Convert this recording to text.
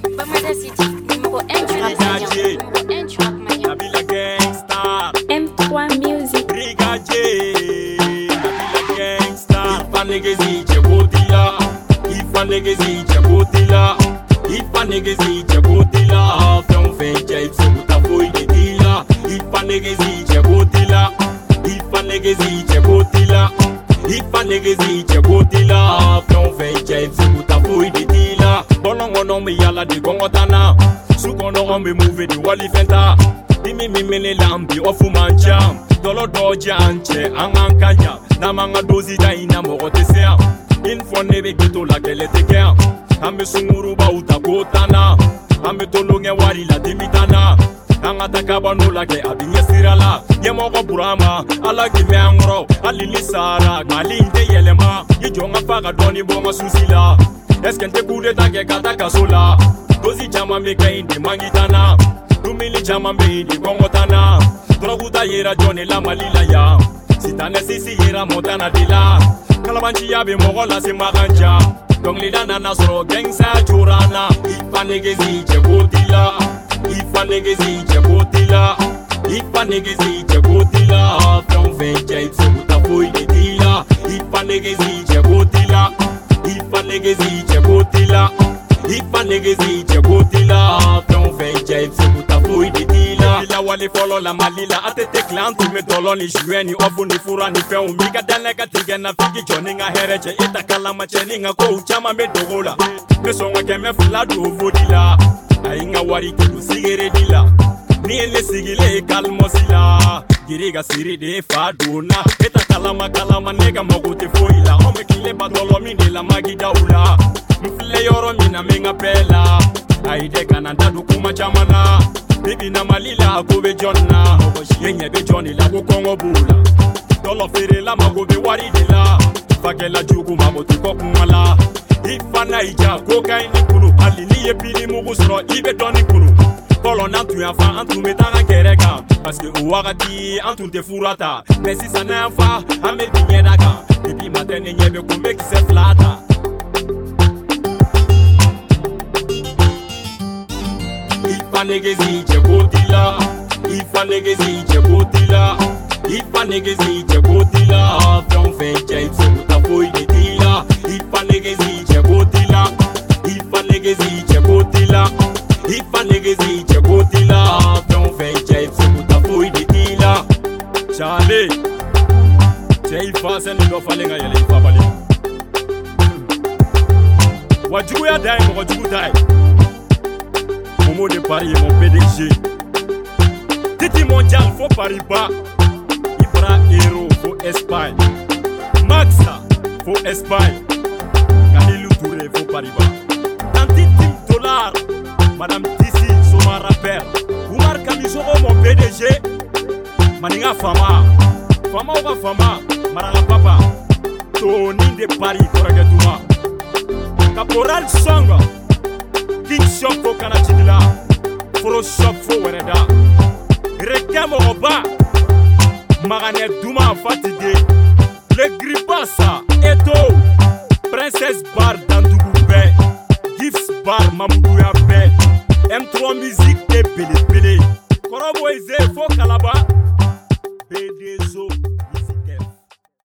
Nabila Gangstar, M3 Music, Brigadier, Nabila Gangstar. Ifa negezi chebotila, Ifa negezi chebotila, Ifa negezi chebotila. Fon feja ipsuta foi de dila. Ifa negezi chebotila, Ifa negezi chebotila, Ifa negezi chebotila. Fon feja ipsuta foi de dila. Bolongo no me yala de gongotana. Sukono me move the wali fenta. Dimi mimene lambi ofu manjam. Dolo doji anche angankanya. Namanga dozi da ina morotesea. Infone be geto la keletekea. Ambe sunguru ba utakotana. Ambe tolonge wari la dimitana. Angata kabano la ke abinye sirala. Yemogo burama. Ala gime angro. Alili sara. Malinte yelema. Yijonga faga doni bonga susila. Eskente kude take kataka sola. Dozi jama meka indi mangitana. Tumili jama me indi kongotana. Droguta yera jone la malila ya. Sitane sisi yera motana dila. Kalabanchi yabe mogola se maganja. Dongli dana nasro gengsa churana. Ifa negezi chebotila, Ifa negezi chebotila, Ifa negezi chebotila. From feja ipsuta foi de dila. Ifa negezi chebotila, Ifa negezi chebotila, Ifa negezi chebotila. From feja ipsuta foi de dila. Ila wale follow la malila atete clan tu me doloni jueni ofu ni fura ni fe umiga dalega tigena figi joninga hereche itakala macheninga ko chama me dogola. Me songa keme fladu vodila. Ainga wari kidu sigere dila. Ni ele sigile kalmosila. Giriga siri de faduna. Eta kalama nega mogote foila. Ome kile badolo mini la magida ula. Mfile yoro mina menga pela. Aide kananda dukuma chamana. Bibi na malila agobe jonna. Yenye be joni la kukongo bula. Dolo fere la magobe wari dila. Fagela jugu mamoti kokumala. Ifa na ija kokaini kunu. Alini ye pili mugusro ibe doni kunu. Kolo nantu ya fa antu metanga kereka. Paske uwagati antu te furata. Mesi sana fa ame binye daka. Bibi matene nyebe kumeki se flata. Ifa negezi chebotila, Ifa negezi chebotila, Ifa negezi chebotila. From feja ipsuta foi de dila. Ifa negezi chebotila, Ifa negezi chebotila, Ifa negezi chebotila. From feja ipsuta foi de dila. Chale, cheifa sendo falenga yele ifa bale. Wajugu ya dai mo wajugu dai. Momo de Paris mon PDG. Titi mondial faut Paris bas. Ibra Hero faut Espagne. Maxa faut Espagne. Kalilou Touré faut Paris bas. Tantiti dollar. Madame Tissi Soma rappeur. Oumar Kamisoro mon PDG. Maninga Fama. Fama ou pas Fama. Maranga Papa. Tony de Paris Koragatuma. Caporal Songa. King Shop fo kana chidila. Foro Shop fo wereda. Rekamo oba. Magane Duma fatigué. Le Gripasa Eto. Princess Bar Dandougoupe. Gifts Bar Mamoudou Yabe. M3 Musique de Bele Bele. Korobo Eze